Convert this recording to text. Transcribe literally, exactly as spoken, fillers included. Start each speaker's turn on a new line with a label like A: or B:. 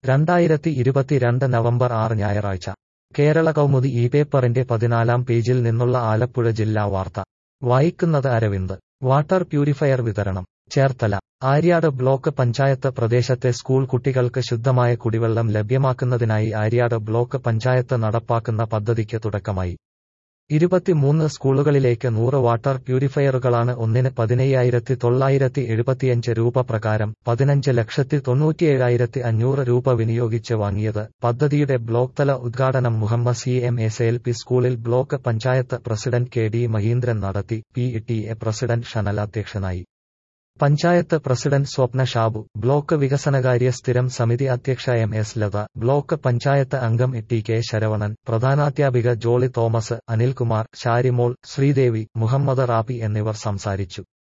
A: രണ്ടായിരത്തി ഇരുപത്തിരണ്ട് നവംബർ ആറ് ഞായറാഴ്ച കേരള കൗമുദി ഈ പേപ്പറിന്റെ പതിനാലാം പേജിൽ നിന്നുള്ള ആലപ്പുഴ ജില്ലാ വാർത്ത വായിക്കുന്നത് അരവിന്ദ്. വാട്ടർ പ്യൂരിഫയർ വിതരണം ചേർത്തല. ആര്യാട് ബ്ലോക്ക് പഞ്ചായത്ത് പ്രദേശത്തെ സ്കൂൾ കുട്ടികൾക്ക് ശുദ്ധമായ കുടിവെള്ളം ലഭ്യമാക്കുന്നതിനായി ആര്യാട് ബ്ലോക്ക് പഞ്ചായത്ത് നടപ്പാക്കുന്ന പദ്ധതിക്ക് തുടക്കമായി. ഇരുപത്തിമൂന്ന് സ്കൂളുകളിലേക്ക് നൂറ് വാട്ടർ പ്യൂരിഫയറുകളാണ് ഒന്നിന് പതിനയ്യായിരത്തി തൊള്ളായിരത്തി എഴുപത്തിയഞ്ച് രൂപ പ്രകാരം പതിനഞ്ച് ലക്ഷത്തി തൊണ്ണൂറ്റിയേഴായിരത്തി അഞ്ഞൂറ് രൂപ വിനിയോഗിച്ച് വാങ്ങിയത്. പദ്ധതിയുടെ ബ്ലോക്ക് തല ഉദ്ഘാടനം Muhammad C M S L P സ്കൂളിൽ block panchayat president K D Mahindran നടത്തി. P T A president Shanal അധ്യക്ഷനായി. പഞ്ചായത്ത് പ്രസിഡന്റ് സ്വപ്ന ഷാബു, ബ്ലോക്ക് വികസനകാര്യ സ്ഥിരം സമിതി അധ്യക്ഷ M S Latha, block panchayat അംഗം ടി കെ ശരവണൻ, പ്രധാനാധ്യാപിക ജോളി തോമസ്, അനിൽകുമാർ, ഷാരിമോൾ, ശ്രീദേവി, മുഹമ്മദ് റാബി എന്നിവർ സംസാരിച്ചു.